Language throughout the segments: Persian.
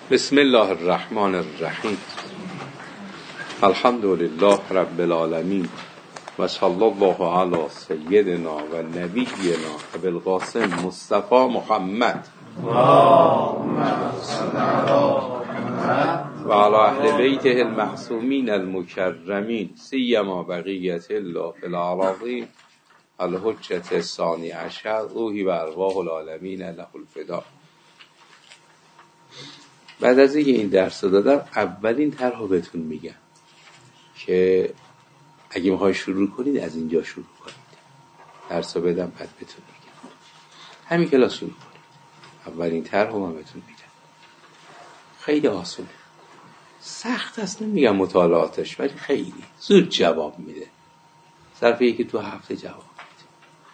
بسم الله الرحمن الرحیم. الحمد لله رب العالمین و صلی الله علی سیدنا و نبینا ابوالقاسم مصطفی محمد و علی اهل بیته المعصومین المکرمین سیما بقیت الله فی الارضین الحجة الثانی عشر روحی و ارواح العالمین له الفدا. بعد از اینکه این درس رو دادم اولین طرح رو بهتون میگم که اگه میخوای شروع کنید از اینجا شروع کنید. درس رو بدم بعد بهتون میگم. همین کلاس شروع کنید. اولین طرح رو من بهتون میگم. خیلی آسونه. سخت است نمیگم مطالعاتش، ولی خیلی زود جواب میده. صرف یکی تو هفته جواب میده.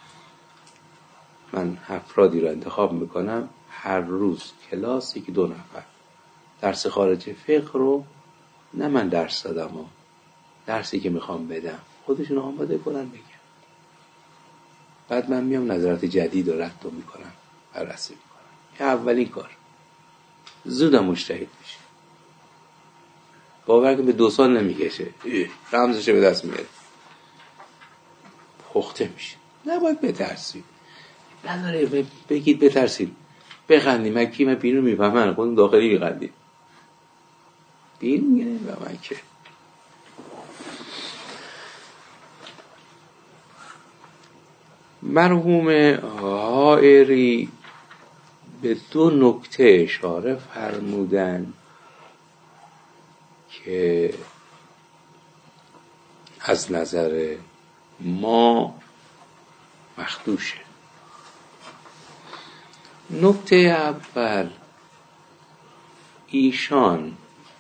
من افرادی رو انتخاب میکنم هر روز کلاس یکی 2 نفر درس خارج فقه رو، نه من درس دادم و درسی که میخوام بدم خودشون آماده کنن بگم، بعد من میام نظرات جدید رو رد میکنم، بررسی میکنم. این اولین کار. زودم مجتهد میشه. باور کن به 2 سال نمیکشه رمزش به دست میاره، پخته میشه. نباید بترسید، نداره بگید بترسید بخندیم. من کی؟ من بیرون میفهمن، خودم داخلی میخندیم. بیرون میگه و من که مرحوم حائری به 2 نکته اشاره فرمودن که از نظر ما مخدوشه. نکته اول، ایشان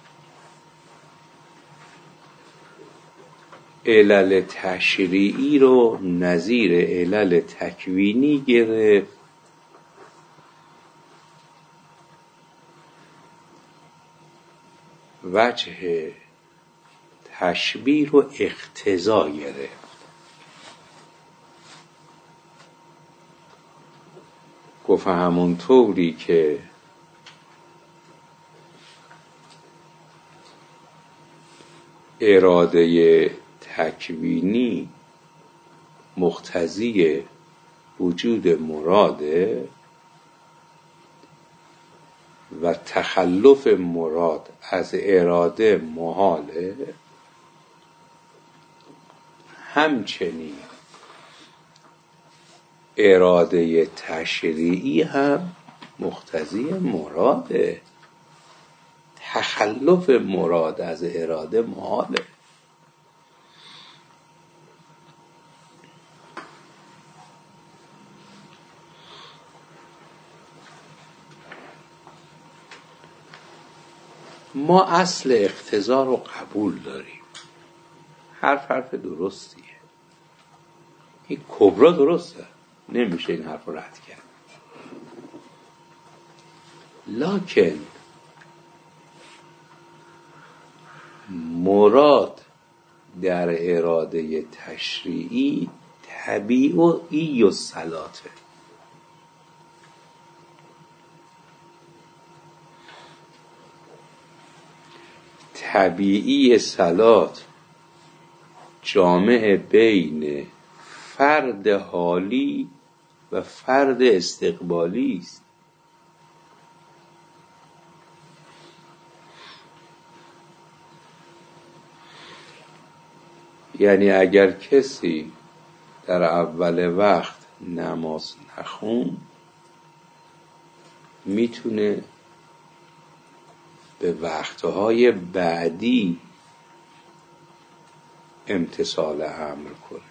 علل تشریعی رو نظیر علل تکوینی گرفت وجه تشبیه رو اقتضا گرفت. گفت همون طوری که اراده تکوینی مقتضی وجود مراده و تخلف مراد از اراده محاله، همچنین اراده تشریعی هم مقتضی مراده، تخلف مراد از اراده محاله. ما اصل اقتضا رو قبول داریم. حرف درستیه. این کبرا درسته، نمیشه این حرف رو رد کرد. لکن مراد در اراده تشریعی طبیعی و صلاته. طبیعی صلات جامع بین فرد حالی و فرد استقبالی است. یعنی اگر کسی در اول وقت نماز نخون، میتونه به وقتهای بعدی امتثال امر کنه.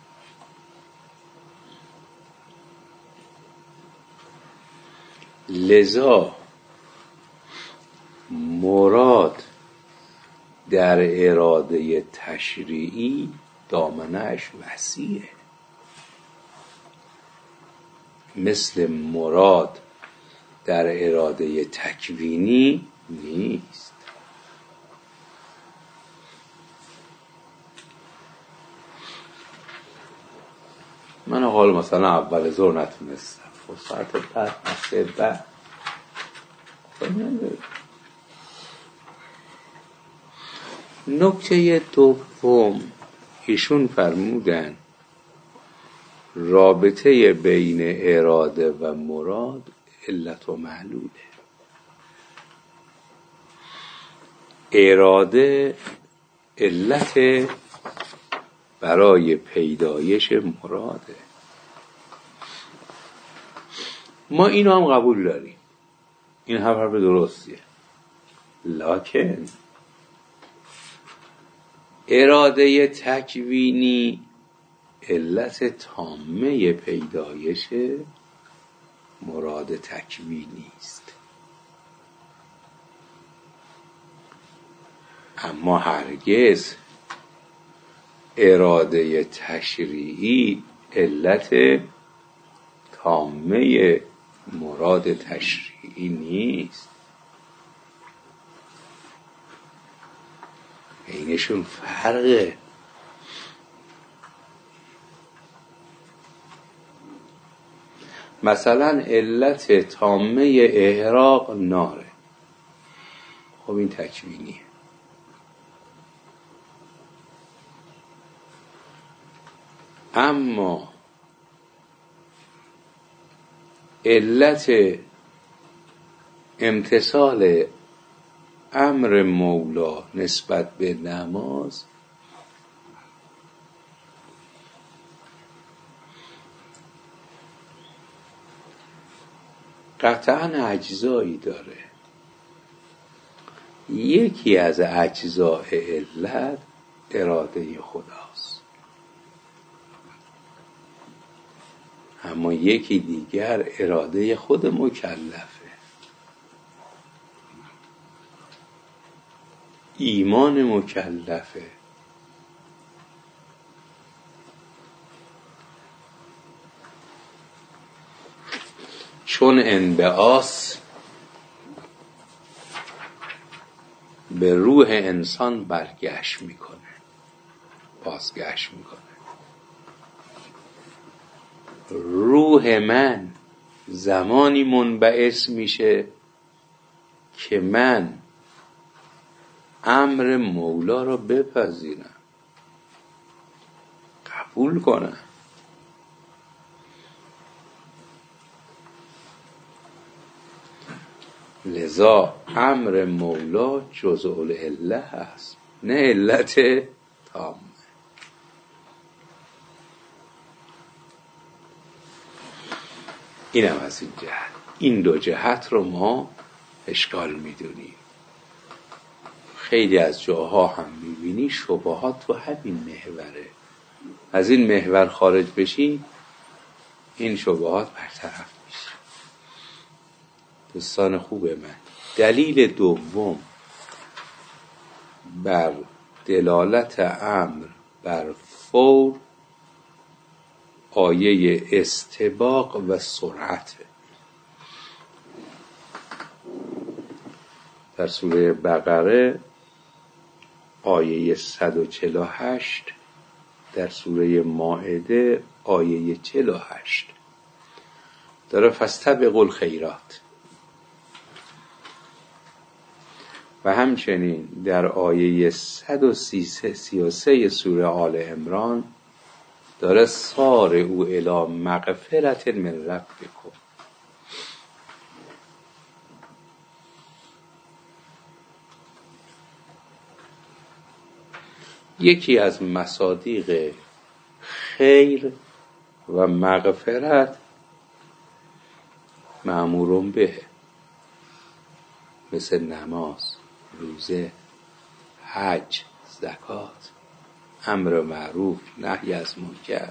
لذا مراد در اراده تشریعی دامنه‌اش وسیعه، مثل مراد در اراده تکوینی نیست. من حال مثلا اول ظهر نتونستم، ساعت بعد نکته دوم ایشون فرمودن رابطه بین اراده و مراد علت و معلوله. اراده علت برای پیدایش مراده. ما اینو هم قبول داریم، این هم حرف درستیه، لکن اراده تکوینی علت تامه پیدایش مراد تکوینی است. اما هرگز اراده تشریعی علت تامه مراد تشریعی نیست. بینشون فرقه. مثلا علت تامه احراق ناره، خب این تکوینیه. اما علت امتثال امر مولا نسبت به نماز قطعاً اجزایی داره. یکی از اجزای علت اراده خداست، اما یکی دیگر اراده خود مکلفه، ایمان مکلفه. چون انبعاث به روح انسان بازگشت میکنه. روح من زمانی منبعث میشه که من امر مولا را بپذیرم، قبول کنم. لذا امر مولا جزء العله هست، نه علت تامه. اینم از این جهت. این دو جهت رو ما اشکال میدونیم. خیلی از جاها هم میبینی شبهات تو همین محوره. از این محور خارج بشی این شبهات برطرف میشه. دوستان خوب من، دلیل دوم بر دلالت امر بر فور آیه استباق و سرعت در سوره بقره، آیه 148، در سوره مائده آیه 48 داره فاستبقوا الخیرات، و همچنین در آیه 133 سوره آل عمران داره سارعوا الی مغفرة من ربکم. یکی از مصادیق خیر و مغفرت مأمورون به، مثل نماز، روزه، حج، زکات، امر معروف، نهی از منکر.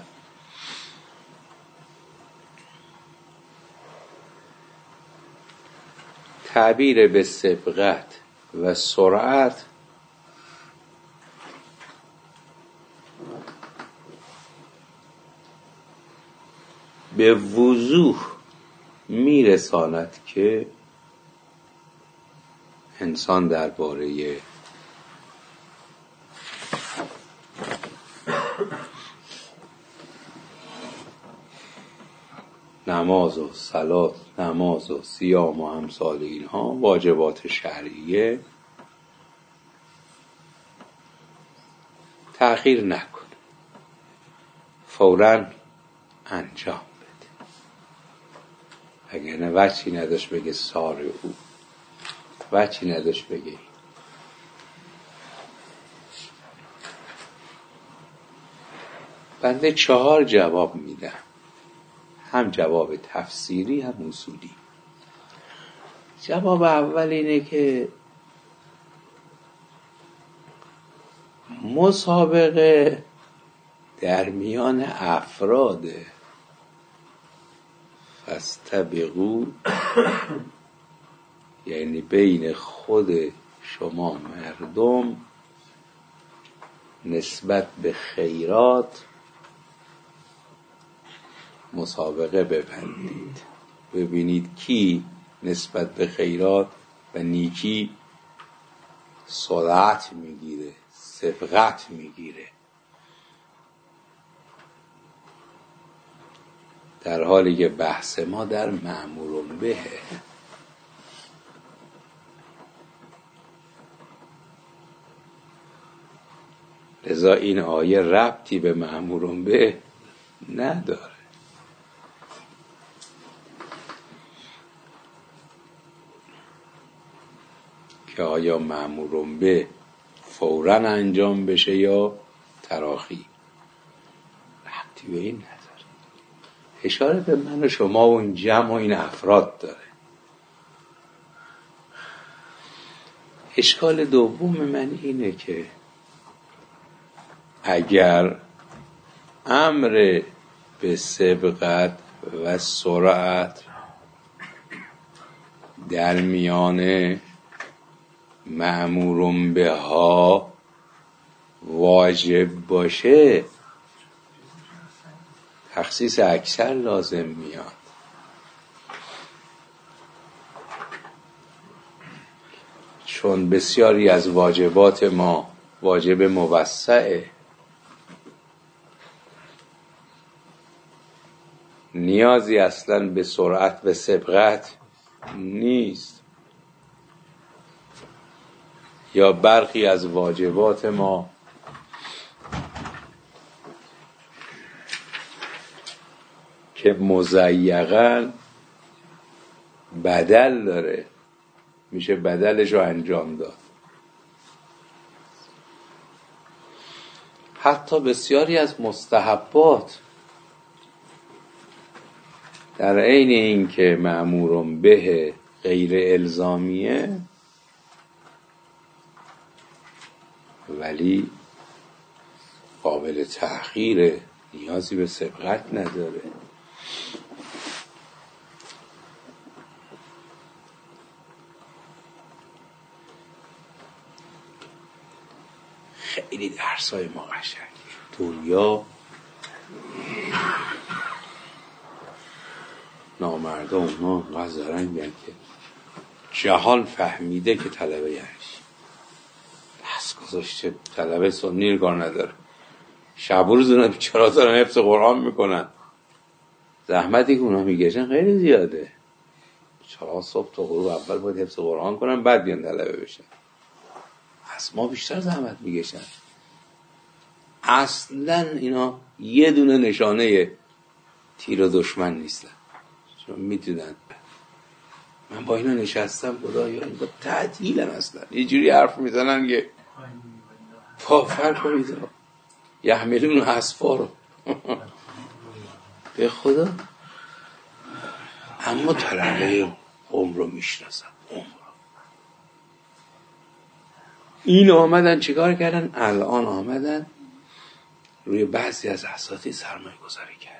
تعبیر به سبقت و سرعت به وضوح میرساند که انسان درباره نماز و صلات، نماز و صیام و امثال اینها واجبات شرعیه تأخیر نکن، فوراً انجام بده. اگر نه وجهی نداشت بگه سار او، وجهی نداشت بگه. بنده 4 جواب میدم، هم جواب تفسیری هم اصولی. جواب اول اینه که مسابقه در میان افراده، فاستبقوا، یعنی بین خود شما مردم نسبت به خیرات مسابقه ببندید، ببینید کی نسبت به خیرات و نیکی سرعت میگیره، سبقت میگیره، در حالی که بحث ما در مأمور بهه. لذا این آیه ربطی به مأمور به نداره. که آیا مأمور به فوراً انجام بشه یا تراخی، ربطی به این نداره. اشاره به من و شما و این جمع و این افراد داره. اشکال دوم من اینه که اگر امر به سبقت و سرعت در میان مأمور به ها واجب باشه، تخصیص اکثر لازم میاد. چون بسیاری از واجبات ما واجب موسعه، نیازی اصلا به سرعت و سبقت نیست. یا برخی از واجبات ما که مضیقاً بدل داره، میشه بدلش رو انجام داد. حتی بسیاری از مستحبات در عین این که مأمور به غیر الزامیه ولی قابل تأخیره، نیازی به سبقت نداره. خیلی درسای ما قشنگه. دنیا نامردا اونا قذرنگن که جهان فهمیده که طلبه یعنی دست گذاشته طلبه سنی کار نداره، شب و روز اونا بیچاره‌ها دارن حفظ قرآن میکنن، زحمتی که اونا میکشن خیلی زیاده. بیچاره‌ها صبح تا غروب اول باید حفظ قرآن کنن بعد بیان طلبه بشن. از ما بیشتر زحمت میکشن. اصلا اینا یه دونه نشانه تیر دشمن نیستن، چون میدونن من با اینا نشستم خدایا این با تعطیلن، اصلا یه جوری حرف میزنن که پافر کنید یحملون اسفار به خدا. اما طلبه عمر رو میشناسن. این آمدن چیکار کردن؟ الان آمدن روی بعضی از اساتید سرمایه گذاری کردن،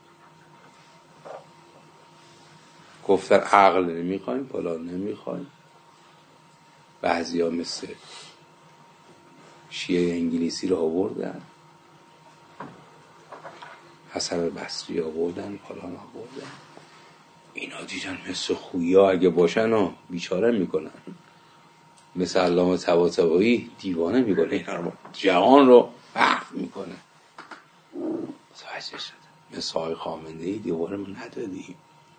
گفتن عقل نمیخوایم، فلان نمیخوایم. بعضی ها مثل شیعه انگلیسی رو آوردن، حسن بصری آوردن، فلان آوردن. اینا دیدن مثل خویا اگه باشن و بیچاره میکنن، مثل علامه طباطبایی دیوانه میکنه، اینا رو جهان رو وقف میکنه. متوجه شدن مثل آقای خامنه‌ای دیوانه ما ندادیم.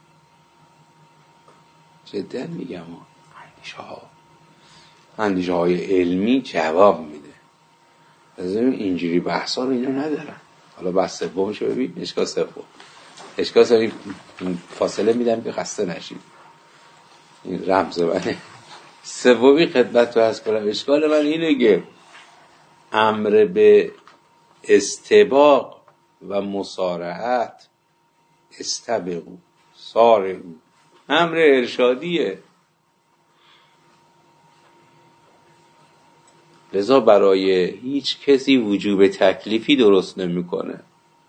جدا میگم اندیشه های علمی جواب میده. اینجوری بحثا رو اینا ندارن. حالا بحث سومشو ببین، اشکال سوم. این فاصله میدم که خسته نشید. این رمز منه. سومی خدمت تو هست کنم. اشکال من اینه که امر به استباق و مسارعت، استبقوا سارعوا، امر ارشادیه. لذا برای هیچ کسی وجوب تکلیفی درست نمیکنه.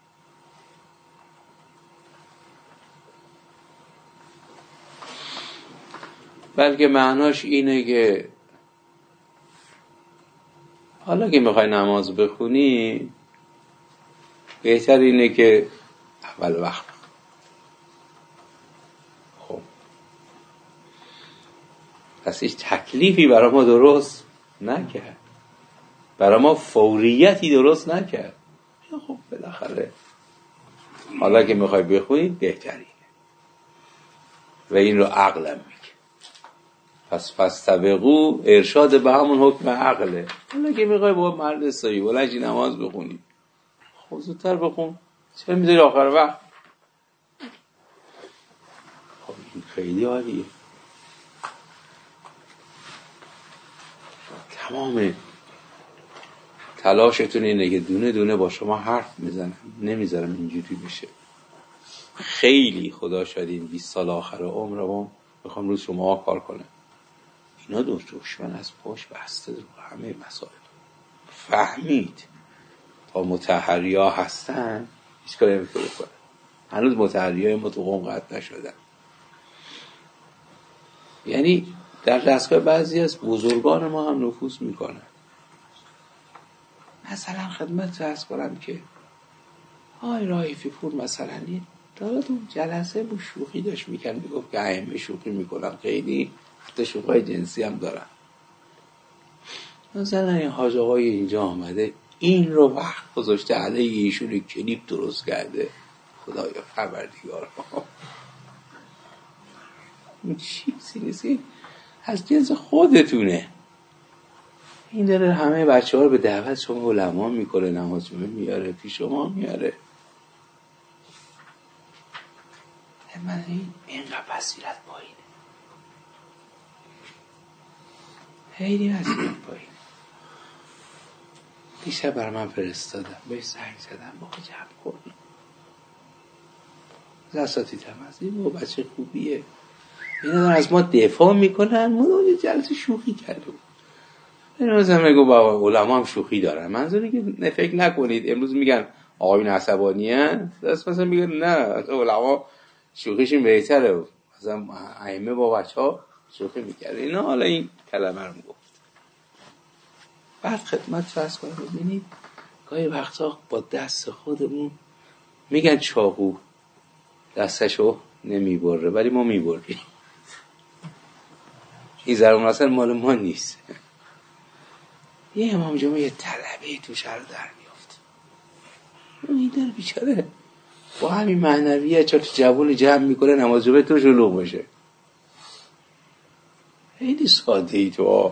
بلکه معناش اینه که حالا که میخوای نماز بخونی بهتر اینه که اول وقت. خب پس هیچ تکلیفی برای ما درست نکرد، برای ما فوریتی درست نکرد. خب بالاخره حالا که میخوای بخونی بهترینه و این رو عقلم میگه. پس فاستبقوا ارشاد به همون حکم عقله. حالا که میخوای با مرد سایی بلنشی نماز بخونی، خب زودتر بخون، چرا میذاری آخر وقت؟ خب این خیلی عالیه. تمام تلاشتون اینه که دونه دونه با شما حرف میزنم، نمیذارم اینجوری بشه. خیلی خدا شاید این 20 سال آخر عمرم میخوام روز شما کار کنم. اینا دشمن از پاش بسته رو همه مسائل فهمید. تا متحریا هستن هیچ کاری نمیتونه کنه. هنوز متحریای ما تو قوم قطع نشدن. یعنی در دستگاه بعضی از بزرگان ما هم نفوذ میکنن. مثلا خدمت عرض کنم که رائفی پور مثلا داره تو جلسه با شوخی داشت میکرد، میگفت که ائمه شوخی میکنم، خیلی حتی شوخی جنسی هم دارن. مثلا این حاج آقای اینجا آمده این رو وقت گذاشته علیه ایشون کلیپ درست کرده. خدایا خبردیگار این چیزی نیست، از جنس خودتونه. این داره همه بچه ها رو به دعوت شما علما میکنه، نماز جمعه میاره، پیش شما میاره. من اینقدر بصیرت پایینه، خیلی بصیرت پایینه. دیشب برای من فرستادم، بهش زنگ زدم، با جمع کنم اساتید هم از این بچه خوبیه، اینا دارن از ما دفاع میکنن. ما یه جلسه شوخی کردیم. امروز هم میگو بابا علما هم شوخی دارن. منظوری که فکر نکنید امروز میگن آقایون عصبانی هستن، مثلا میگن نه علما شوخیشون بهتره، مثلا ائمه با بچه‌ها شوخی میکرد. اینا حالا این کلمه رو گفت. بعد خدمت فرض کنید ببینید گاهی وقتا با دست خودمون میگن چاقو دستشو نمیبره ولی ما میبریم. این ضرب المثل مال ما نیست. یه امام جمعه یه طلبه تو شهر در میافت، این در بیچاره با همین معنویه چون جوون جمع میکنه نماز جمعه تو شلوغ بشه. خیلی ساده ای تو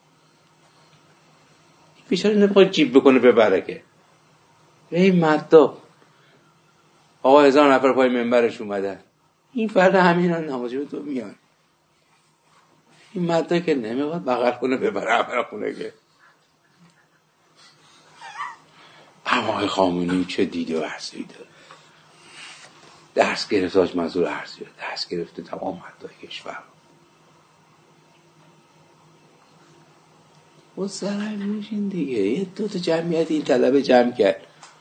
بیچاره نمیخواد جیب بکنه ببره که این مددا آقا 1000 نفر پای منبرش اومدن، این فرد همینا نماز جمعه تو میان. این مددا که نمیخواد بغل کنه ببره همه خونه که. اما خامنه‌ای چه دیده و عرضی داره، درس گرفت از منظور عرضی داره، درس گرفته تمام مدای کشور و سرای موشین دیگه. یه دوتا جمعیت این طلبه جمع کرد.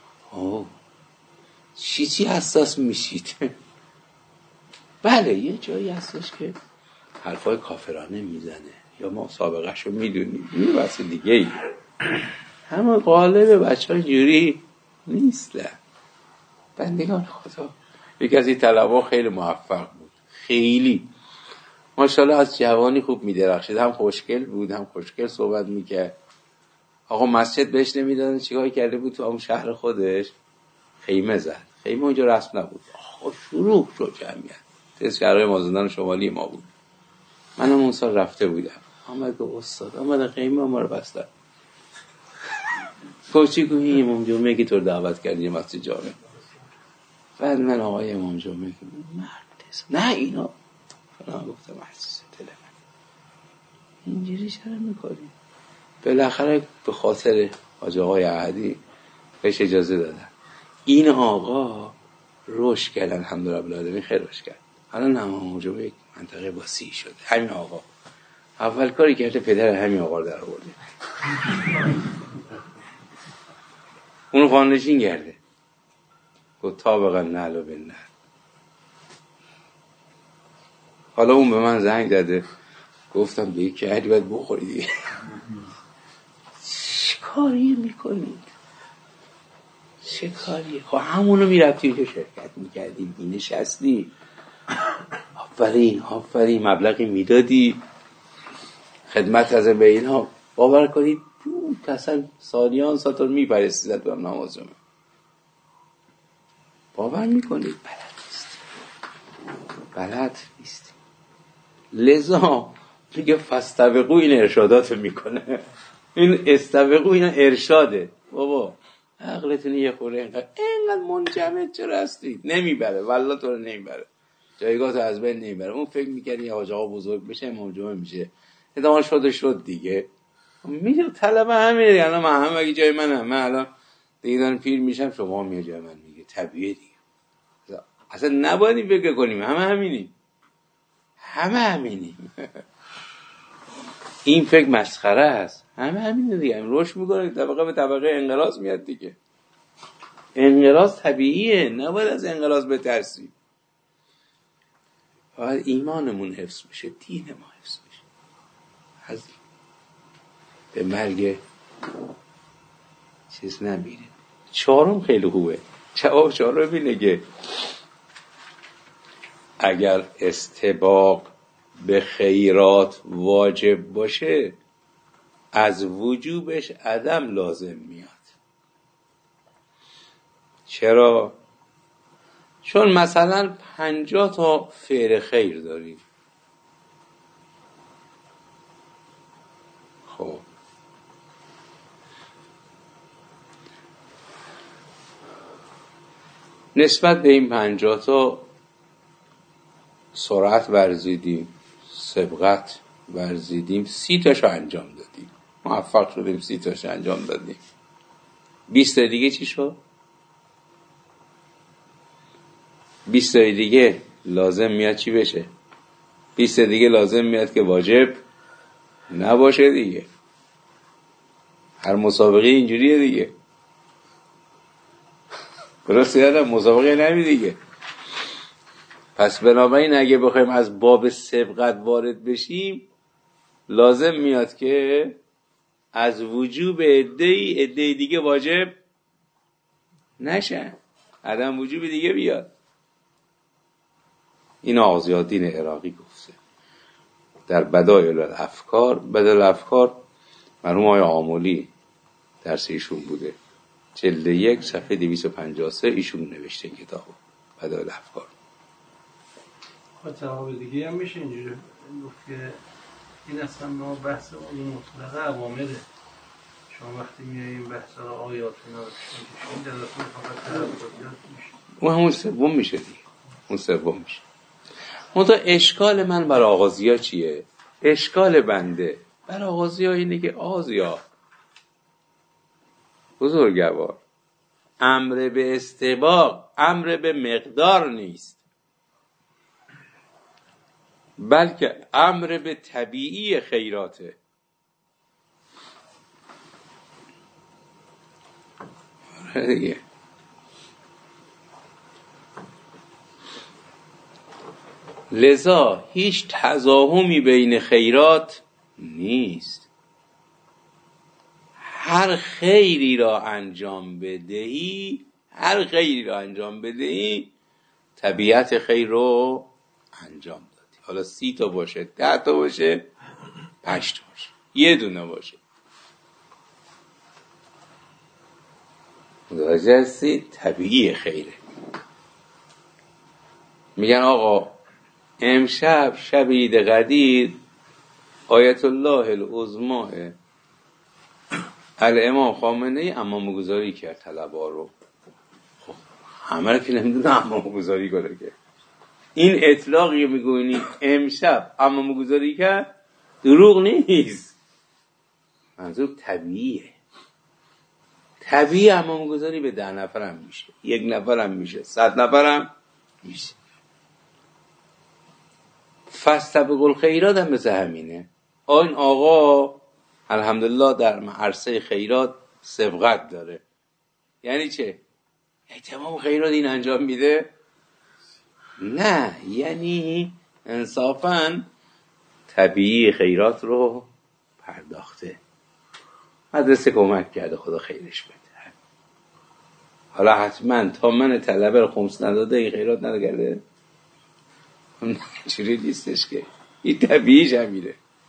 چی حساس میشید؟ بله یه جایی هستش که حرفای کافرانه میزنه یا ما سابقهشو میدونیم، یه بحث دیگه ای. همه غالب بچه ها جوری نیستن. بندگان خدا یکی از این طلبه خیلی موفق بود، خیلی ماشاءالله از جوانی خوب میدرخشید، هم خوشگل بود هم خوشگل صحبت میکرد. آقا مسجد بهش نمیدادن چیکار کرده بود تو اون شهر خودش خیمه زد. خیمه اونجا رسم نبود. آقا شروع شد جمعیت. تز شهرهای مازندران شمالی ما بود. منم اون سال رفته بودم. آمد به استاد آمد خیمه ما رو بستن. کوچی گویی امام جمعه که تو دعوت کردی مسجد جامع. بعد من آقای امام جمعه که نه اینا فلان گفتم عزیز دل من اینجوری چرا میکنی؟ بالاخره به خاطر حاج آقای احدی بهش اجازه دادن. این آقا رشد کرد، الحمدلله رب العالمین خیر رشد کرد. الان امام جمعه یک منطقه وسیع شده. همین آقا اول کاری کرده پدر همین آقا رو در آورده، اونو خانه‌نشین کرده. گفت طابقا نعل و بالنعل. حالا اون به من زنگ زده، گفتم به یک علی باید بخوری دیگه. چه کاری میکنید؟ چه کاریه؟ خب همونو میرفتی که شرکت میکردی، بینشستی، آفرین مبلغی میدادی خدمت از به اینها. باور کنید اصلا سالیان ساتور میپرستیدت به نماز جمعه. باور میکنید بلد نیستی. لذا میگه فاستبقوا، این ارشادات میکنه. این استبقوا این ارشاده. بابا عقلتون یه خوره اینقدر منجمد چرا هستی؟ نمیبره والله تو رو نمیبره، جایگاه تو از بین نمیبره. اون فکر میکنی یه حاج آقا بزرگ بشه امام جمعه میشه، ادامه شد دیگه. میگه طلب همینه. الان من هم اگه جای منم، من الان دیگه دارم پیر میشم، شما میگه جای من، میگه طبیعیه دیگه. اصلا نباید این فکر کنیم همه همینیم. این فکر مسخره است. همینه دیگه. رشد میکنه طبقه به طبقه انقراض میاد دیگه. انقراض طبیعیه، نباید از انقراض بترسیم. باید ایمانمون حفظ بشه، دین ما حفظ بشه، از به مرگ چیز نمیریم. چهارم خیلی خوبه. جواب چهارم اینه که اگر استباق به خیرات واجب باشه، از وجوبش عدم لازم میاد. چرا؟ چون مثلا 50 تا فعل خیر داریم. خب نسبت به این 50 تا سرعت ورزیدیم، سبقت ورزیدیم، 30 تاشو انجام دادیم، موفق شدیم 30 تاشو انجام دادیم. 20 تا دیگه چی شد؟ 20 تا دیگه لازم میاد چی بشه؟ 20 تا دیگه لازم میاد که واجب نباشه دیگه. هر مسابقه اینجوریه دیگه. درست یادم مسابقه نمی دیگه. پس بنابراین اگه بخوایم از باب سبقت وارد بشیم، لازم میاد که از وجوب عده دیگه واجب نشن، عدم وجوب دیگه بیاد. این آغازیالدین عراقی گفته در بدایل الافکار. بدایل الافکار مرحوم آقای آملی درس ایشون بوده، جلد 1 صفحه 253 ایشون نوشته کتابو بدایل الافکار. جواب دیگه هم میشه اینجوری گفت که این اصلا ما بحث اون مطلقه عوامله. شما وقتی میاییم بحث آیات اینا رو میشین جلسون فقط تعبدات میشه، اون همون سوم میشه دیگه. اون سوم میشه. منتها اشکال من بر آغازیا چیه؟ اشکال بنده بر آغازیا اینه که آغازیا بزرگوار، امر به استباق امر به مقدار نیست، بلکه امر به طبیعی خیراته. دیگه لذا هیچ تضاهمی بین خیرات نیست. هر خیری را انجام بدهی طبیعت خیر رو انجام دادی. حالا 30 تا باشه، 10 تا باشه، 5 تا باشه، یه دونه باشه، متوجه هستی؟ طبیعی خیره. میگن آقا امشب شب عید قدیر آیت الله العظما الامام خامنه‌ای امامه‌گذاری کرد طلبا رو. خب همه رو که نمیدونه امامه‌گذاری کنه که. این اطلاقی میگوینی امشب امامه‌گذاری کرد دروغ نیست، منظور طبیعیه. طبیعی امامه‌گذاری به 10 نفرم میشه، 1 نفرم میشه، 100 نفرم میشه. فاستبقوا الخیرات هم مثل همینه. این آقا الحمدلله در عرصه خیرات سبقت داره. یعنی چه؟ تمام خیرات این انجام میده؟ نه، یعنی انصافاً طبیعی خیرات رو پرداخته، مدرسه کمک کرده، خدا خیرش بده. حالا حتما تا من طلبه رو خمس نداده این خیرات نداده، چیزی نیستش که. این طبیعیش همینه،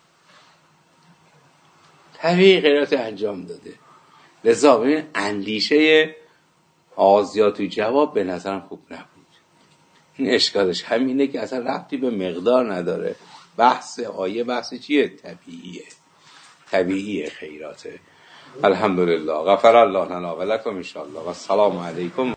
طبیعی خیرات انجام داده. لذا ببین اندیشه آغازیات توی جواب به نظرم خوب نبود. این اشکالش همینه که اصلا ربطی به مقدار نداره. بحث آیه بحث چیه؟ طبیعیه خیراته. الحمدلله، غفر الله لنا و لکم ان شاء الله و السلام علیکم.